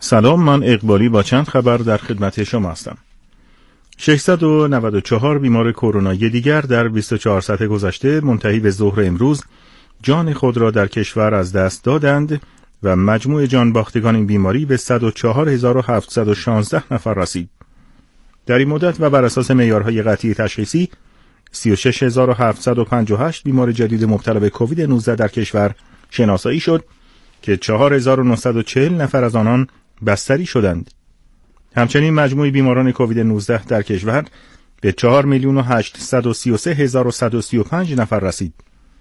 سلام، من اقبالی با چند خبر در خدمت شما هستم. 694 بیمار کرونایی دیگر در 24 ساعت گذشته منتهی به ظهر امروز جان خود را در کشور از دست دادند و مجموع جان باختگان این بیماری به 104716 نفر رسید. در این مدت و بر اساس معیارهای قطعی تشخیصی 36758 بیمار جدید مبتلا به کووید 19 در کشور شناسایی شد که 4940 نفر از آنان بستری شدند. همچنین مجموع بیماران کووید 19 در کشور به 4,833,135 نفر رسید.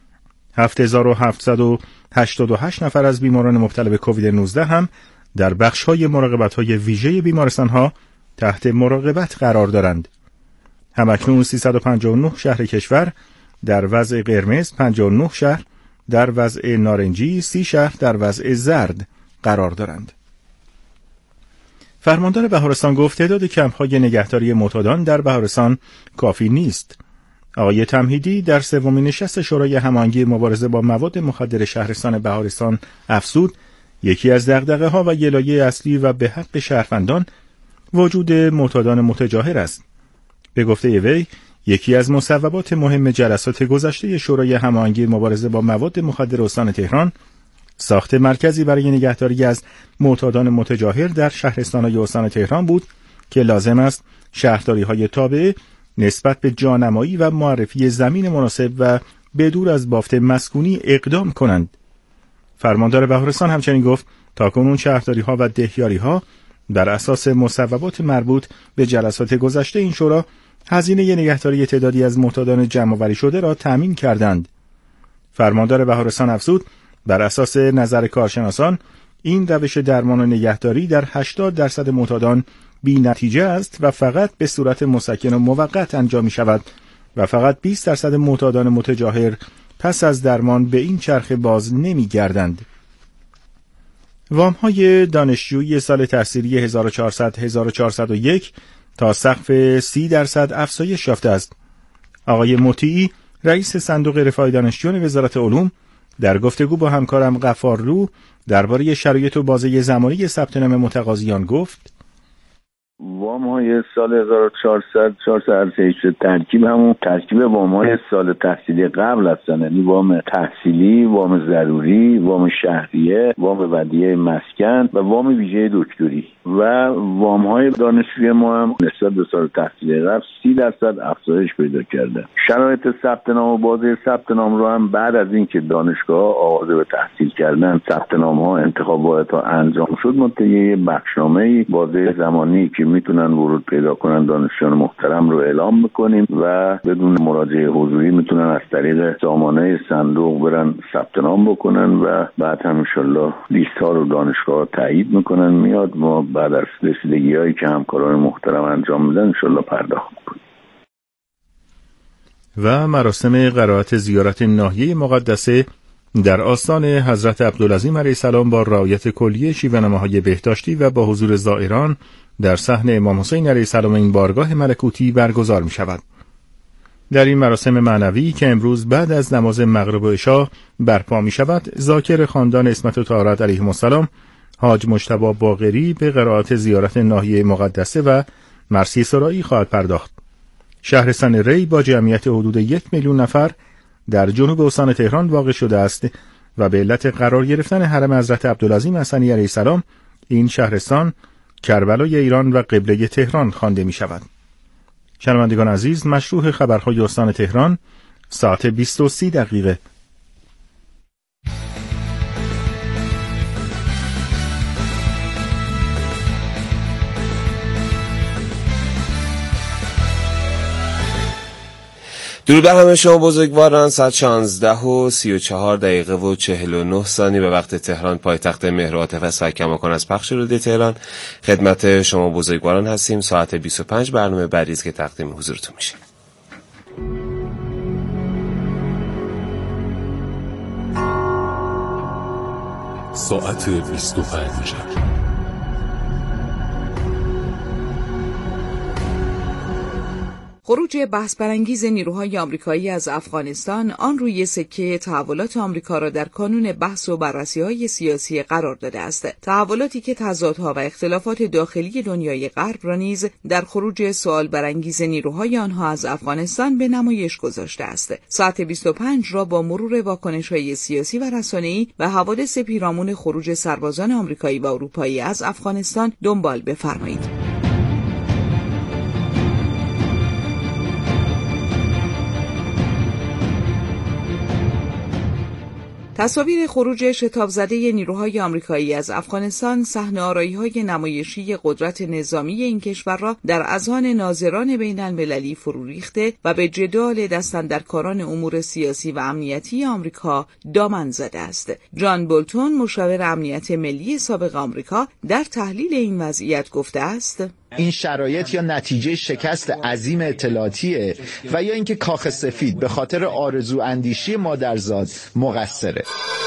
7,788 نفر از بیماران مبتلا به کووید 19 هم در بخش‌های مراقبت‌های ویژه بیمارستان‌ها تحت مراقبت قرار دارند. همکنون 359 شهر کشور در وضع قرمز، 59 شهر در وضع نارنجی، 30 شهر در وضع زرد قرار دارند. فرماندار بهارستان گفت تعداد کمپ‌های نگهداری معتادان در بهارستان کافی نیست. آقای تمهیدی در سومین نشست شورای هماهنگی مبارزه با مواد مخدر شهرستان بهارستان افزود یکی از دغدغه‌ها و گلایه اصلی و به حق شهروندان وجود معتادان متجاهر است. به گفته وی یکی از مصوبات مهم جلسات گذشته شورای هماهنگی مبارزه با مواد مخدر استان تهران ساخت مرکزی برای نگهداری از معتادان متجاهر در شهرستان‌های استان تهران بود که لازم است شهرداری‌های تابعه نسبت به جانمایی و معرفی زمین مناسب و بدور از بافت مسکونی اقدام کنند. فرماندار بهارستان همچنین گفت تاکنون شهرداری‌ها و دهیاری‌ها بر اساس مصوبات مربوط به جلسات گذشته این شورا هزینه نگهداری تعدادی از معتادان جمع‌آوری شده را تامین کردند. فرماندار بهارستان افزود بر اساس نظر کارشناسان این روش درمان و نگهداری در 80% معتادان بی نتیجه است و فقط به صورت مسکن و موقت انجام می شود و فقط 20% معتادان متجاهر پس از درمان به این چرخه باز نمی گردند. وام‌های دانشجویی سال تحصیلی 1400-1401 تا سقف 30% افزایش یافته است. آقای مطیعی رئیس صندوق رفاه دانشجویان وزارت علوم در گفتگو با همکارم غفارلو درباره شرایط و بازه زمانی ثبت نام متقاضیان گفت وام‌های سال 1400 ترکیب همون ترکیب وام‌های سال تحصیلی قبل هستن، یعنی وام تحصیلی، وام ضروری، وام شهریه، وام ودیعه مسکن و وام ویژه دکتری و وام‌های دانشجوی ما هم نسبت به سال تحصیلی قبل 30% افزایش پیدا کرده. شرایط ثبت نام و بازه ثبت نام رو هم بعد از اینکه دانشگاه آغاز به تحصیل کردن ثبت نام‌ها انتخابات انجام شد منتهی بخشنامه بازه زمانی که میتونن ورود پیدا کنن دانشجویان محترم رو اعلام میکنیم و بدون مراجعه حضوری میتونن از طریق سامانه صندوق برن ثبت نام بکنن و بعد هم انشالله لیست ها رو دانشگاه تایید میکنن میاد ما بعد از رسیدگی هایی که همکاران محترم انجام میدن انشالله پرداخت میکنیم. و مراسم قرائت زیارت ناحیه مقدسه در آستان حضرت عبدالعظیم علیه السلام با رعایت کلیه شیوه‌نماهای بهداشتی و با حضور زائران در صحن امام حسین علیه السلام این بارگاه ملکوتی برگزار می شود. در این مراسم معنوی که امروز بعد از نماز مغرب و عشا برپا می شود، ذاکر خاندان عصمت و طهارت علیهم السلام حاج مجتبی باقری به قرائت زیارت ناحیه مقدسه و مرثیه سرایی خواهد پرداخت. شهرستان ری با جمعیت حدود 1 میلیون نفر در جنوب استان تهران واقع شده است و به علت قرار گرفتن حرم حضرت عبدالعظیم حسنی علیه السلام این شهرستان کربلای ایران و قبله تهران خوانده می شود. شنوندگان عزیز، مشروع خبرهای استان تهران ساعت 20:30. درود بر همه شما بزرگواران. ساعت 16:34 به وقت تهران، پایتخت مهر و عاطفه است و کماکان از پخش رادیو تهران. خدمت شما بزرگواران هستیم. ساعت 25 برنامه بعدی است که تقدیم حضورتون میشه. ساعت 25. خروج بحث برانگیز نیروهای آمریکایی از افغانستان آن روی سکه تحولات آمریکا را در کانون بحث و بررسی‌های سیاسی قرار داده است. تحولاتی که تضادها و اختلافات داخلی دنیای غرب را نیز در خروج سوال برانگیز نیروهای آنها از افغانستان به نمایش گذاشته است. ساعت 25 را با مرور واکنش‌های سیاسی و رسانه‌ای و حوادث پیرامون خروج سربازان آمریکایی و اروپایی از افغانستان دنبال بفرمایید. تصاویر خروج شتاب‌زده نیروهای آمریکایی از افغانستان صحنه‌آرایی‌های نمایشی قدرت نظامی این کشور را در اذهان ناظران بین‌المللی فرو ریخته و به جدال دستاندرکاران امور سیاسی و امنیتی آمریکا دامن زده است. جان بولتون، مشاور امنیت ملی سابق آمریکا، در تحلیل این وضعیت گفته است: این شرایط یا نتیجه شکست عظیم اطلاعاتیه و یا اینکه کاخ سفید به خاطر آرزو اندیشی مادرزاد مقصره.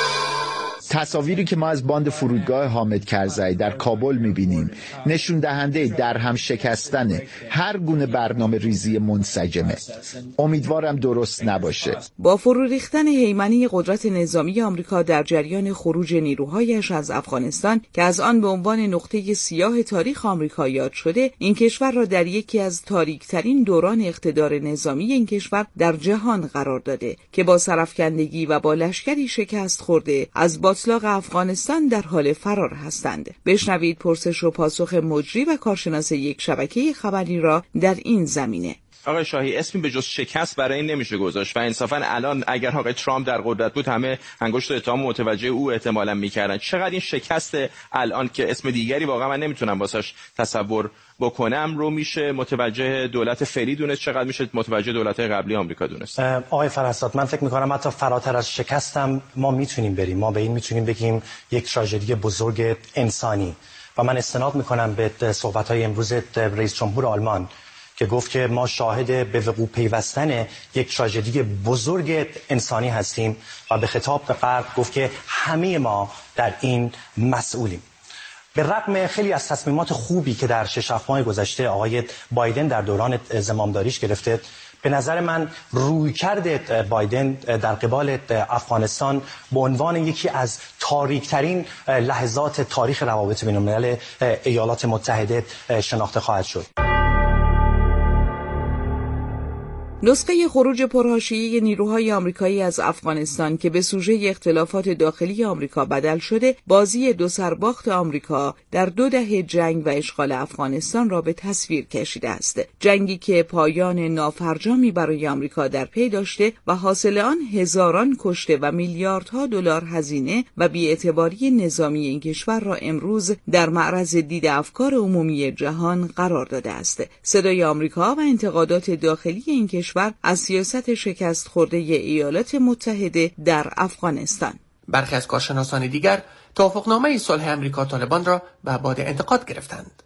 تصاویری که ما از باند فرودگاه حامد کرزی در کابل می‌بینیم نشون دهنده در هم شکستن هر گونه برنامه ریزی منسجمه. امیدوارم درست نباشه. با فرو ریختن هیمنه قدرت نظامی آمریکا در جریان خروج نیروهایش از افغانستان که از آن به عنوان نقطه سیاه تاریخ آمریکا یاد شده، این کشور را در یکی از تاریک‌ترین دوران اقتدار نظامی این کشور در جهان قرار داده که با سرافکندگی و با لشکری شکست خورده از باطلاق افغانستان در حال فرار هستند. بشنوید پرسش و پاسخ مجری و کارشناس یک شبکه خبری را در این زمینه. آقای شاهی، اسمی به جز شکست برای این نمیشه گذاشت و انصافا الان اگر آقای ترامپ در قدرت بود همه انگشت اتهام متوجه او احتمالاً میکردن. چقدر این شکست الان که اسم دیگری واقعا من نمیتونم واسش تصور بکنم رو میشه متوجه دولت فعلی دونست، چقدر میشه متوجه دولت قبلی آمریکا دونست؟ آقای فرستاد، من فکر میکنم حتی فراتر از شکستم ما میتونیم بریم. ما به این میتونیم بگیم یک تراژدی بزرگ انسانی و من استناد میکنم به صحبت‌های امروز رئیس جمهور آلمان که گفت که ما شاهد به وقوع پیوستن یک تراژدی بزرگ انسانی هستیم و به خطاب به غرب گفت که همه ما در این مسئولیم. به رغم خیلی از تصمیمات خوبی که در 6 ماه گذشته آقای بایدن در دوران زمامداریش گرفته، به نظر من رویکرد بایدن در قبال افغانستان به عنوان یکی از تاریک‌ترین لحظات تاریخ روابط بین‌الملل ایالات متحده شناخته خواهد شد. نسخه خروج پرحاشیه نیروهای آمریکایی از افغانستان که به سوژه اختلافات داخلی آمریکا بدل شده، بازی دو سرباخت آمریکا در 2 دهه جنگ و اشغال افغانستان را به تصویر کشیده است. جنگی که پایان نافرجامی برای آمریکا در پی داشته و حاصل آن هزاران کشته و میلیاردها دلار هزینه و بی‌اعتباری نظامی این کشور را امروز در معرض دید افکار عمومی جهان قرار داده است. صدای آمریکا و انتقادات داخلی این کشور از سیاست شکست خورده ایالات متحده در افغانستان. برخی از کارشناسان دیگر توافقنامه صلح آمریکا طالبان را به باد انتقاد گرفتند.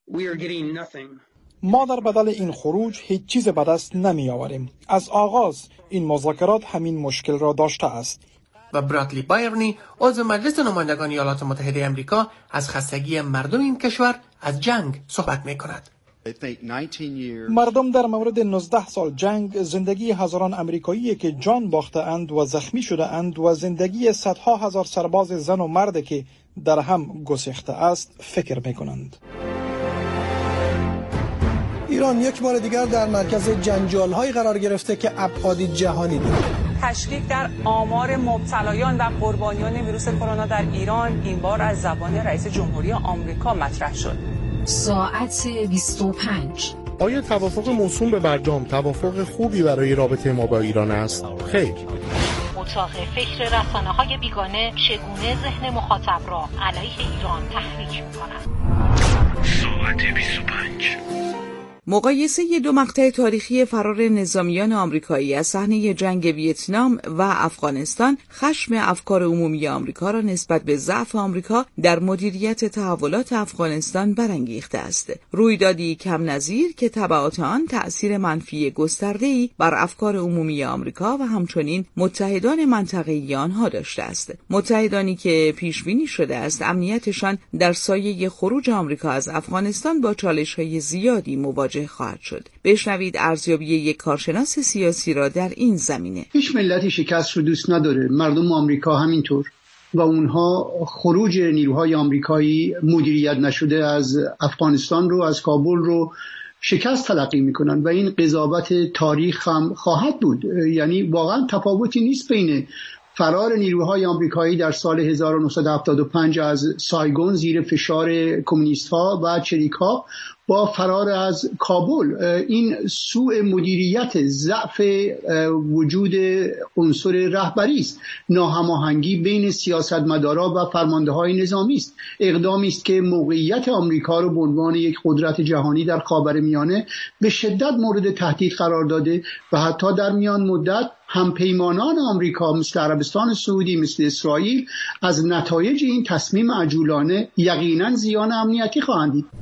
ما در بدل این خروج هیچ چیز به دست نمی آوریم. از آغاز این مذاکرات همین مشکل را داشته است. و برادلی بایرنی، عضو مجلس نمایندگان ایالات متحده آمریکا، از خستگی مردم این کشور از جنگ صحبت می کند. مردم در مورد 19 سال جنگ زندگی هزاران امریکایی که جان باخته اند و زخمی شده اند و زندگی صدها هزار سرباز زن و مرد که در هم گسیخته است فکر میکنند. ایران یک بار دیگر در مرکز جنجال‌های قرار گرفته که ابعاد جهانی دارد. تشکیک در آمار مبتلایان و قربانیان ویروس کرونا در ایران این بار از زبان رئیس جمهوری آمریکا مطرح شد. ساعت 25. آیا توافق موسوم به برجام توافق خوبی برای رابطه ما با ایران است؟ خیر. اتاق فکر رسانه‌های بیگانه چگونه ذهن مخاطب را علیه ایران تحریک می‌کند؟ ساعت 25. مقایسه 2 مقطع تاریخی فرار نظامیان آمریکایی از صحنه جنگ ویتنام و افغانستان خشم افکار عمومی آمریکا را نسبت به ضعف آمریکا در مدیریت تحولات افغانستان برانگیخته است. رویدادی کم نظیر که تبعات آن تأثیر منفی گسترده‌ای بر افکار عمومی آمریکا و همچنین متحدان منطقه‌ای آنها داشته است. متحدانی که پیش بینی شده است امنیتشان در سایه خروج آمریکا از افغانستان با چالش‌های زیادی مواجه مواجه خواهد شد. بشنوید ارزیابی یک کارشناس سیاسی را در این زمینه. هیچ ملتی شکست رو دوست نداره، مردم آمریکا همینطور، و اونها خروج نیروهای آمریکایی مدیریت نشده از افغانستان رو، از کابل رو شکست تلقی میکنن و این قضاوت تاریخ هم خواهد بود. یعنی واقعا تفاوتی نیست بین فرار نیروهای آمریکایی در سال 1975 از سایگون زیر فشار کمونیست ها و چریک ها با فرار از کابل. این سوء مدیریت، ضعف وجود عنصر رهبری است، ناهماهنگی بین سیاستمدارا و فرمانده‌های نظامی است، اقدامی است که موقعیت آمریکا را به عنوان یک قدرت جهانی در خاورمیانه به شدت مورد تهدید قرار داده و حتی در میان مدت همپیمانان آمریکا مثل عربستان سعودی، مثل اسرائیل از نتایج این تصمیم عجولانه یقینا زیان امنیتی خواهند دید.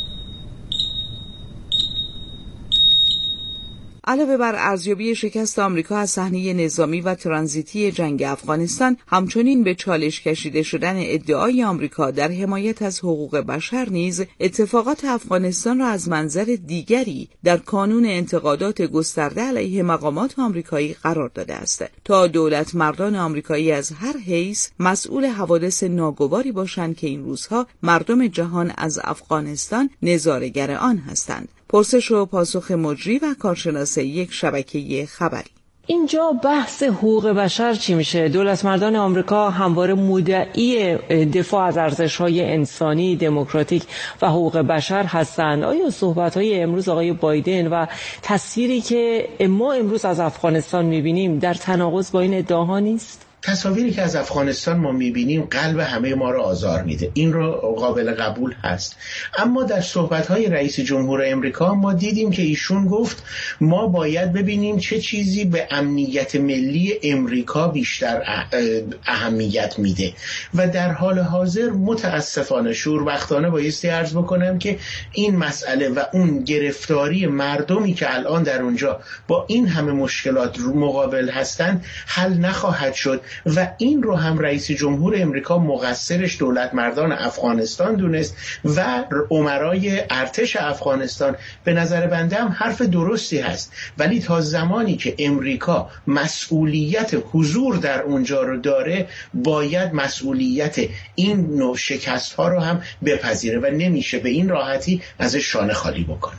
علاوه بر ارزیابی شکست آمریکا از صحنه نظامی و ترانزیتی جنگ افغانستان، همچنین به چالش کشیده شدن ادعای آمریکا در حمایت از حقوق بشر نیز اتفاقات افغانستان را از منظر دیگری در کانون انتقادات گسترده علیه مقامات آمریکایی قرار داده است تا دولت مردان آمریکایی از هر حیث مسئول حوادث ناگواری باشند که این روزها مردم جهان از افغانستان نظاره‌گر آن هستند. پرسش و پاسخ مجری و کارشناس یک شبکه خبری. اینجا بحث حقوق بشر چی میشه؟ دولت مردان آمریکا همواره مدعی دفاع از ارزش‌های انسانی، دموکراتیک و حقوق بشر هستند. آیا صحبت‌های امروز آقای بایدن و تصویری که ما امروز از افغانستان می‌بینیم در تناقض با این ادعاها نیست؟ تصاویری که از افغانستان ما میبینیم قلب همه ما را آزار میده، این رو قابل قبول هست. اما در صحبت‌های رئیس جمهور امریکا ما دیدیم که ایشون گفت ما باید ببینیم چه چیزی به امنیت ملی امریکا بیشتر اهمیت میده و در حال حاضر متاسفانه شوربختانه بایستی عرض بکنم که این مسئله و اون گرفتاری مردمی که الان در اونجا با این همه مشکلات مقابل هستند حل نخواهد شد و این رو هم رئیس جمهور امریکا مقصرش دولت مردان افغانستان دونست و امرای ارتش افغانستان. به نظر بنده هم حرف درستی هست، ولی تا زمانی که امریکا مسئولیت حضور در اونجا رو داره باید مسئولیت این نوع شکست ها رو هم بپذیره و نمیشه به این راحتی ازش شانه خالی بکنه.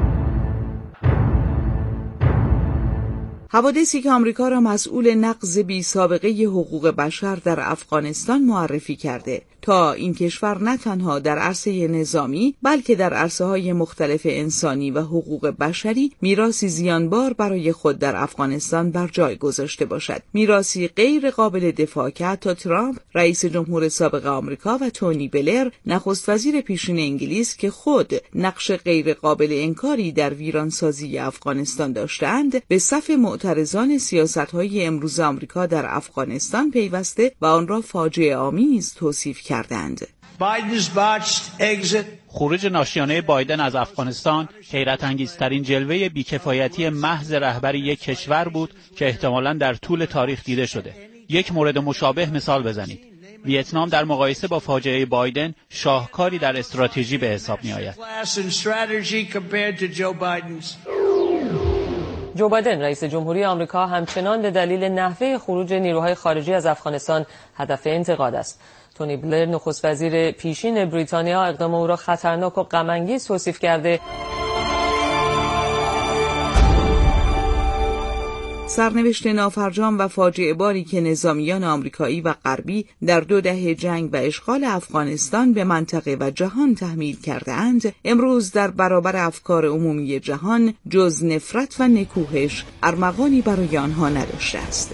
حوادثی که آمریکا را مسئول نقض بی سابقه حقوق بشر در افغانستان معرفی کرده تا این کشور نه تنها در عرصه نظامی بلکه در عرصه‌های مختلف انسانی و حقوق بشری میراثی زیانبار برای خود در افغانستان بر جای گذاشته باشد، میراثی غیر قابل دفاع که حتی ترامپ رئیس جمهور سابق آمریکا و تونی بلر نخست وزیر پیشین انگلیس که خود نقش غیر قابل انکاری در ویرانسازی افغانستان داشتند به صف معترضان سیاست‌های امروز آمریکا در افغانستان پیوسته و آن را فاجعه آمیز توصیف کردند. خروج ناشیانه بایدن از افغانستان حیرت انگیزترین جلوه بیکفایتی محض رهبر یک کشور بود که احتمالاً در طول تاریخ دیده شده. یک مورد مشابه مثال بزنید. ویتنام در مقایسه با فاجعه بایدن شاهکاری در استراتژی به حساب می آید. جو بایدن رئیس جمهوری آمریکا همچنان به دلیل نحوه خروج نیروهای خارجی از افغانستان هدف انتقاد است. تونی بلر نخست وزیر پیشین بریتانیا اقدام او را خطرناک و غم‌انگیز توصیف کرده. سرنوشت نافرجام و فاجعه باری که نظامیان آمریکایی و غربی در 2 دهه جنگ و اشغال افغانستان به منطقه و جهان تحمیل کرده‌اند، امروز در برابر افکار عمومی جهان جز نفرت و نکوهش ارمغانی برای آنها نداشته است.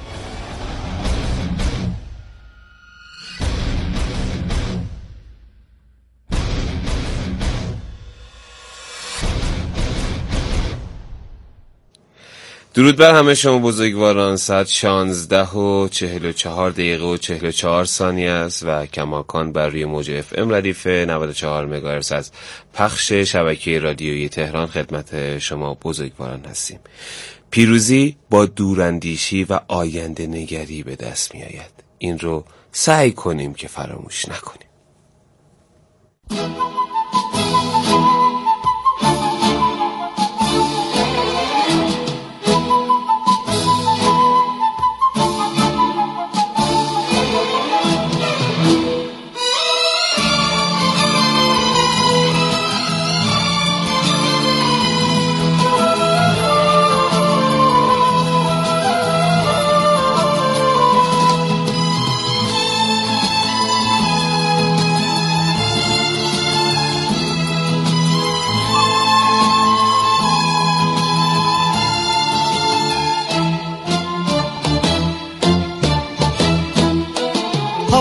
درود بر همه شما بزرگواران. ساعت 16:44 است و کماکان بر روی موج FM ردیف 94 مگاهرتز از پخش شبکه رادیویی تهران خدمت شما بزرگواران هستیم. پیروزی با دوراندیشی و آینده نگری به دست می آید. این رو سعی کنیم که فراموش نکنیم.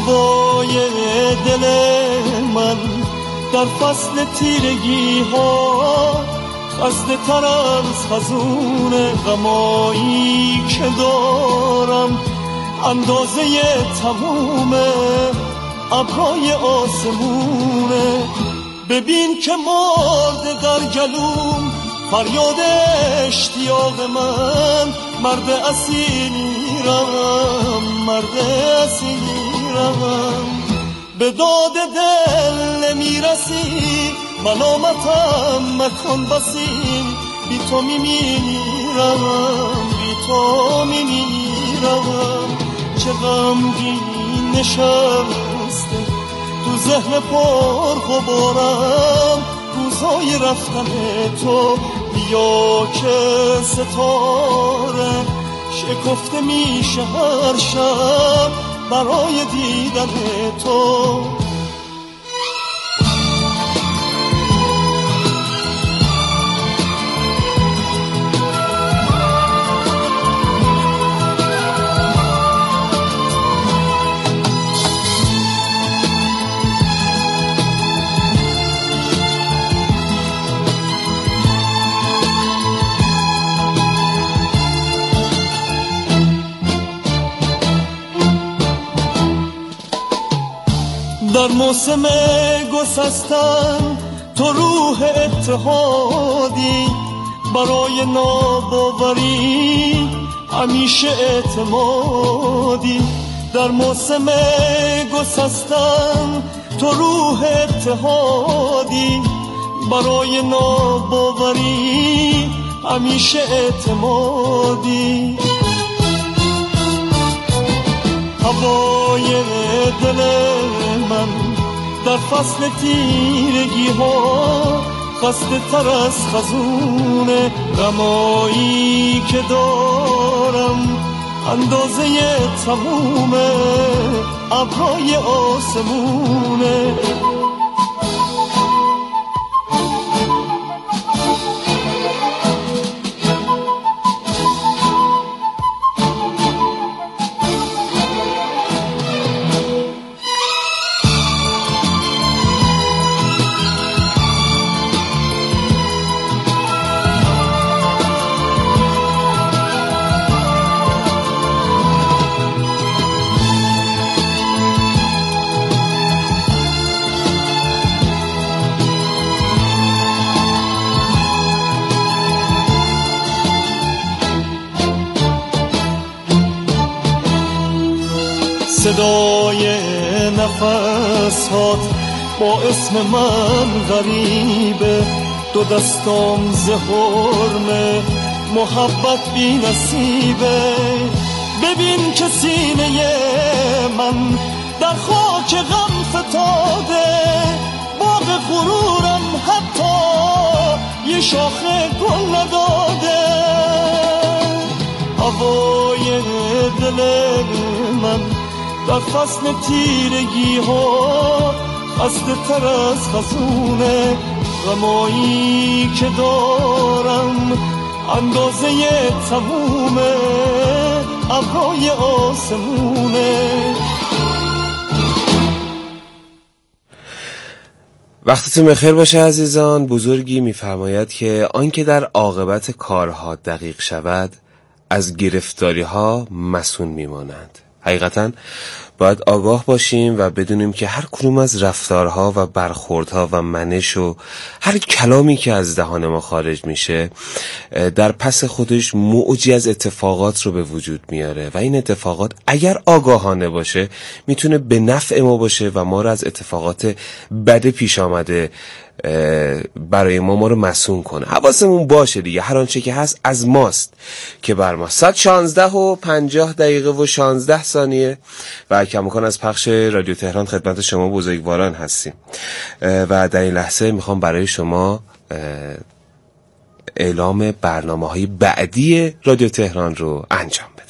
هوای دل من در فصل تیرگی ها خسته تر از خزون غمایی که دارم، اندازه تموم ابرهای آسمونه. ببین که مرده در گلوم فریاد اشتیاق من، مرد اسیرم، مرد اسیرم. به داد دل نمیرسی، ملامتم مکن بسیم، بی تو میمیرم، بی تو میمیرم. چه غمگین نشسته تو ذهن پر غبارم، روزهای رفتن تو. بیا که ستاره شکفته میشه هر شب برای دیدن تو. در موسم گسستن تو روح اتحادی، برای ناباوری همیشه اعتمادی. در موسم گسستن تو روح اتحادی، برای ناباوری همیشه اعتمادی. هوای دل من در فصل تیرگی ها خسته تر از خزون غمایی که دارم، اندازه تموم ابرهای آسمونه. صدای نفسات با اسم من غریبه، دو دستام زهرمه محبت بی نصیبه. ببین که سینه من در خاک غم فتاده، باغ غرورم حتی یه شاخه گل نداده. هوای دل من در فصل تیرگی ها خسته تر از خزون غمایی که دارم، اندازه تموم ابرهای آسمونه. وقتتون بخیر باشه عزیزان. بزرگی میفرماید که آنکه در عاقبت کارها دقیق شود از گرفتاری ها مسئول میمانند. حقیقتاً باید آگاه باشیم و بدونیم که هر کدوم از رفتارها و برخوردها و منش و هر کلامی که از دهان ما خارج میشه در پس خودش موجی از اتفاقات رو به وجود میاره و این اتفاقات اگر آگاهانه باشه میتونه به نفع ما باشه و ما رو از اتفاقات بد پیش آمده برای ما رو مسئول کنه. حواسمون باشه دیگه، هر آنچه که هست از ماست که بر ما. 16:50 و و کماکان از پخش رادیو تهران خدمت شما بزرگواران هستیم و در این لحظه میخوام برای شما اعلام برنامه‌های بعدی رادیو تهران رو انجام بدم.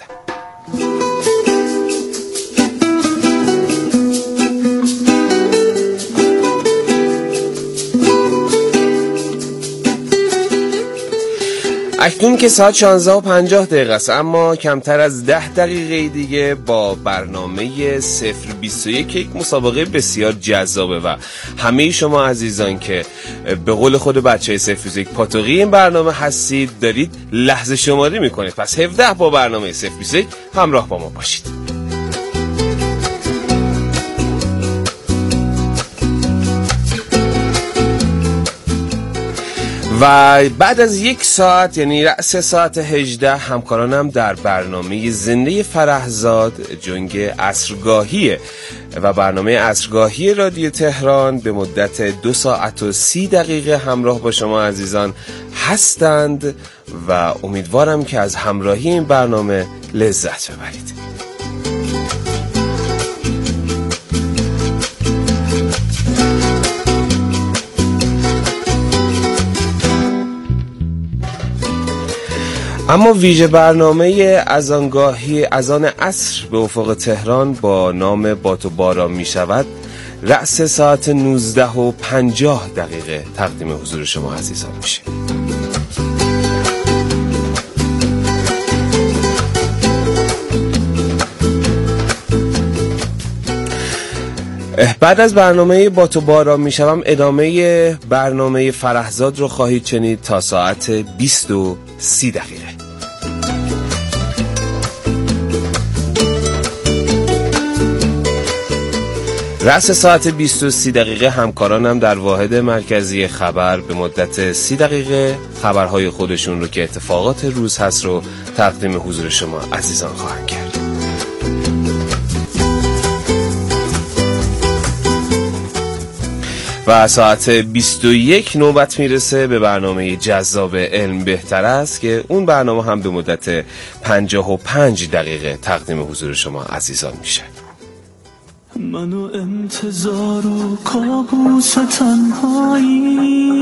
اکنون که ساعت 16:50 است، اما کمتر از 10 دقیقه دیگه با برنامه 021 یک مسابقه بسیار جذابه و همه شما عزیزان که به قول خود بچه 021 پاتوقی این برنامه هستید دارید لحظه شماری میکنید. پس 17 با برنامه 021 همراه با ما باشید. و بعد از 1 ساعت، یعنی رأس ساعت 18، همکارانم در برنامه زنده فرحزاد جنگ عصرگاهیه و برنامه عصرگاهی رادیو تهران به مدت 2 ساعت و 30 دقیقه همراه با شما عزیزان هستند و امیدوارم که از همراهی این برنامه لذت ببرید. اما ویژه برنامه اذان عصر به افق تهران با نام با تو باران می شود رأس ساعت 19:50 تقدیم حضور شما عزیزان میشه. بعد از برنامه با تو باران میشوم ادامه برنامه فرحزاد رو خواهید شنید تا ساعت 20:30. رأس ساعت 20:30 همکارانم در واحد مرکزی خبر به مدت 30 دقیقه خبرهای خودشون رو که اتفاقات روز هست رو تقدیم حضور شما عزیزان خواهند کرد. و ساعت 21 نوبت میرسه به برنامه جذاب علم بهتر است که اون برنامه هم به مدت 55 دقیقه تقدیم حضور شما عزیزان میشه. منو انتظار و کابوس تنهایی،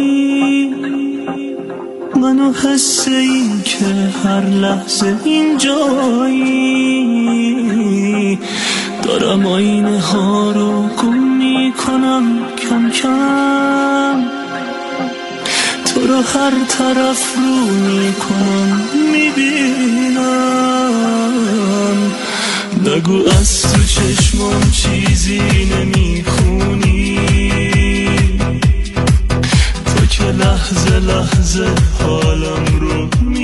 منو حس این که هر لحظه اینجایی، دارم آینه ها رو گم میکنم کم کم، تو رو هر طرف رو میکنم میبینم، نگو از تو چشمام چیزی نمیخونی، تو که لحظه لحظه حالم رو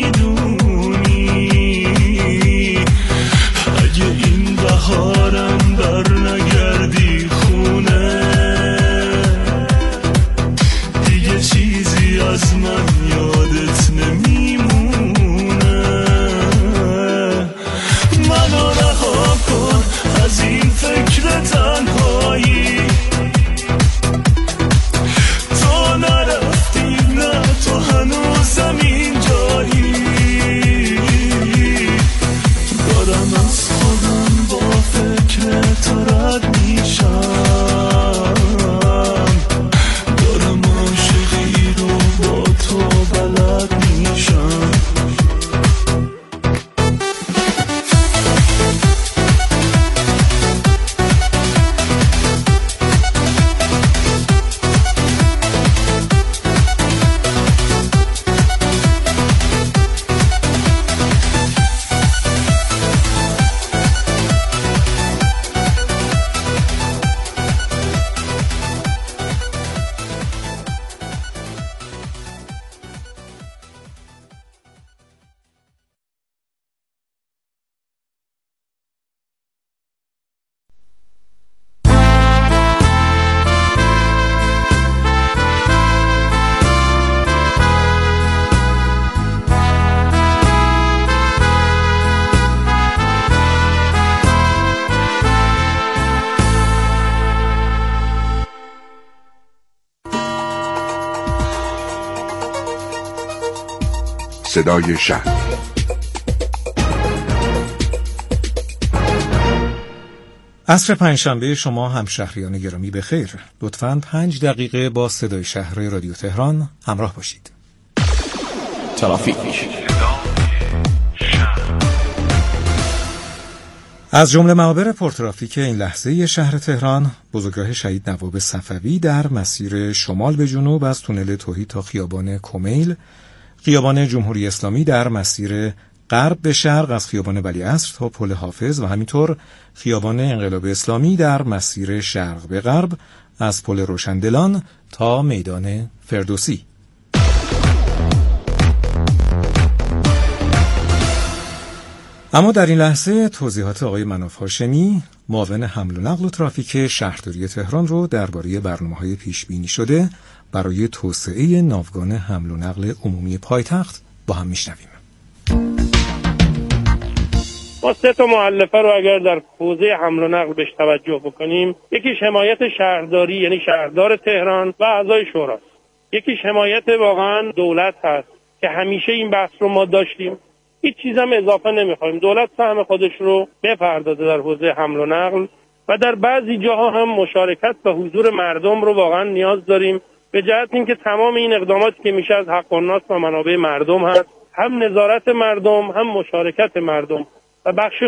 میدونی، اگه این بهارم بر نگردی خونه، دیگه چیزی از من یادت نمیمونه، منو رها کن از این فکر تنهایی، تو نرفتی نه تو هنوزم اینجایی، دارم از خودم با فکر تو رد میشم، دارم عاشقی رو با تو بلد میشم. صدای شهر. عصر پنجشنبه شما همشهریان گرامی بخیر. لطفاً 5 دقیقه با صدای شهر رادیو تهران همراه باشید. ترافیک. از جمله معابر پرترافیک این لحظه شهر تهران، بزرگراه شهید نواب صفوی در مسیر شمال به جنوب از تونل توحید تا خیابان کمیل، خیابان جمهوری اسلامی در مسیر غرب به شرق از خیابان ولیعصر تا پل حافظ و همینطور خیابان انقلاب اسلامی در مسیر شرق به غرب از پل روشندلان تا میدان فردوسی. اما در این لحظه توضیحات آقای مناف هاشمی، معاون حمل و نقل و ترافیک شهرداری تهران رو درباره برنامه‌های پیش بینی شده برای توسعه ناوگان حمل و نقل عمومی پایتخت با هم میشنویم. ما 3 تا مؤلفه رو اگر در حوزه حمل و نقل بهش توجه بکنیم، یکیش حمایت شهرداری یعنی شهردار تهران و اعضای شوراست، یکیش حمایت واقعا دولت هست که همیشه این بحث رو ما داشتیم، هیچ چیز هم اضافه نمیخوایم، دولت سهم خودش رو بپردازه در حوزه حمل و نقل و در بعضی جاها هم مشارکت و حضور مردم رو واقعا نیاز داریم، به جهت اینکه تمام این اقداماتی که میشه از حق الناس و منابع مردم هست، هم نظارت مردم هم مشارکت مردم و بخش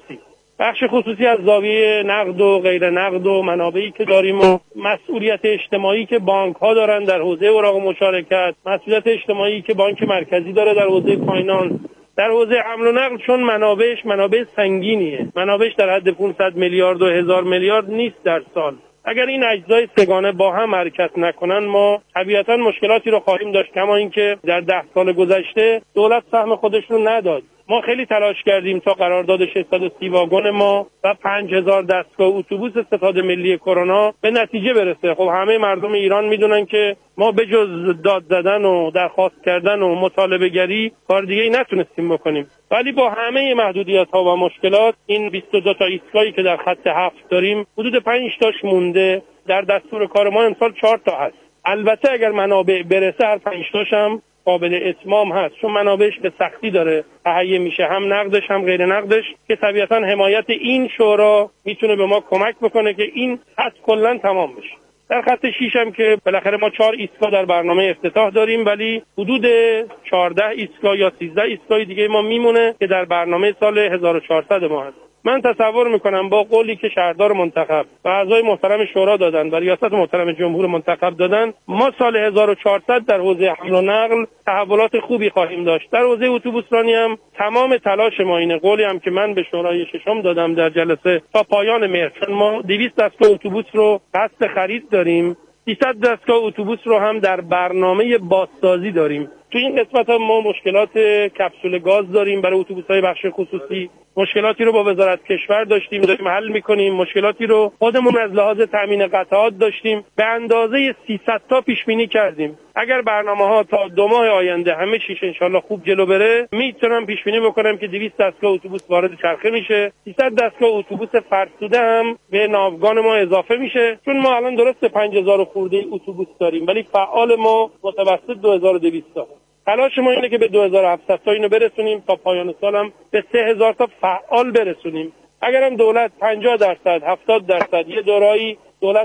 خصوصی از زاویه نقد و غیر نقد و منابعی که داریم و مسئولیت اجتماعی که بانک ها دارن در حوزه اوراق مشارکت، مسئولیت اجتماعی که بانک مرکزی داره در حوزه فاینانس. در حوزه حمل و نقل چون منابع سنگینیه، منابعش در حد 500 میلیارد و 1000 میلیارد نیست در سال. اگر این اجزای سگانه با هم حرکت نکنن ما طبیعتا مشکلاتی رو خواهیم داشت، کما اینکه در 10 سال گذشته دولت سهم خودش رو نداد. ما خیلی تلاش کردیم تا قرارداد 630 واگن ما و 5000 دستگاه اتوبوس ستاد ملی کرونا به نتیجه برسه. خب همه مردم ایران میدونن که ما به جز داد زدن و درخواست کردن و مطالبه گری کار دیگه ای نتونستیم بکنیم، ولی با همه محدودیت‌ها و مشکلات این 22 تا ایستگاهی که در خط 7 داریم حدود 5 تاش مونده، در دستور کار ما امسال 4 تا هست. البته اگر منابع برسه هر 5 تاش هم قابل اتمام هست، چون منابعش به سختی داره تهیه میشه، هم نقدش هم غیر نقدش، که طبیعتا حمایت این شورا میتونه به ما کمک بکنه که این خط کلا تمام بشه. در خط 6 هم که بالاخره ما 4 ایستگاه در برنامه افتتاح داریم، ولی حدود 14 ایستگاه یا 13 ایستگاه دیگه ما میمونه که در برنامه سال 1400 ما هست. من تصور میکنم با قولی که شهردار منتخب و اعضای محترم شورا دادن و ریاست محترم جمهور منتخب دادن، ما سال 1400 در حوزه حمل و نقل تحولات خوبی خواهیم داشت. در حوزه اتوبوسرانی هم تمام تلاش ما اینه، قولی هم که من به شورای ششم دادم در جلسه تا پایان مهر، چون ما 200 دستگاه اتوبوس رو قصد خرید داریم، 300 دستگاه اتوبوس رو هم در برنامه بازسازی داریم. تو این قسمت هم ما مشکلات کپسول گاز داریم برای اتوبوس‌های بخش خصوصی، مشکلاتی رو با وزارت کشور داشتیم داریم حل می‌کنیم، مشکلاتی رو خودمون از لحاظ تامین قطعات داشتیم، به اندازه 300 تا پیش بینی کردیم. اگر برنامه‌ها تا 2 ماه آینده همه چیز ان شاءالله خوب جلو بره، میتونم پیش بینی بکنم که 200 دستگاه اتوبوس وارد چرخه میشه، 300 دستگاه اتوبوس فرسوده هم به ناوگان ما اضافه میشه، چون ما الان درست 5000 خورده اتوبوس داریم ولی فعال ما متوسط 2200 تا. تلاش ما اینه که به 2700 تا اینو برسونیم، تا پایان سالم به 3000 تا فعال برسونیم. اگرم دولت 50%، 70%، یه دورایی دولت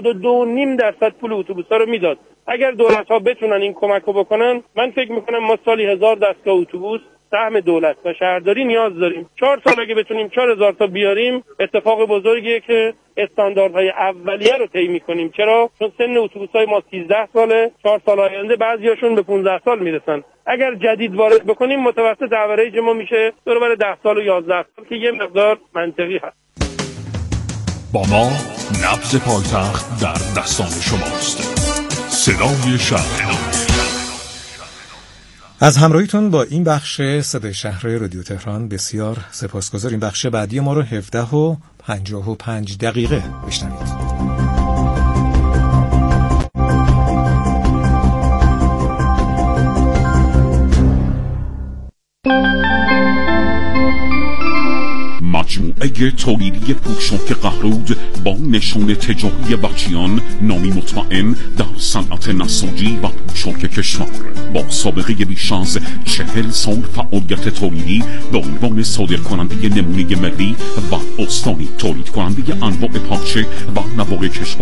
82.5% پول اتوبوس‌ها رو میداد، اگر دولت‌ها بتونن این کمکو بکنن، من فکر میکنم ما سالی 1000 دستگاه اتوبوس سهم دولت و شهرداری نیاز داریم. 4 سال اگه بتونیم 4000 تا بیاریم، اتفاق بزرگیه که استانداردهای اولیه رو طی می‌کنیم. چرا؟ چون سن اتوبوس‌های ما 13 ساله، 4 سال آینده بعضیاشون به 15 سال میرسن. اگر جدید وارد بکنیم متوسط اوریج ما میشه دور 10 سال و 11 سال که یه مقدار منطقی هست. با ما نبض پایتخت در دستان شماست. صدای شهر. از همراهیتون با این بخش صدای شهر رادیو تهران بسیار سپاسگزاریم. بخش بعدی ما رو 17:55 بشنوید. مجموعه تولیدی پوشاک قهرود با نشان تجاری بچیان نامی مطمئن در صنعت نساجی و پوشاک کشور، با سابقه بیش از 40 سال فعالیت تولیدی به عنوان صادرکننده نمونه ملی و استانی، تولید کننده انواع پارچه و نواق کشور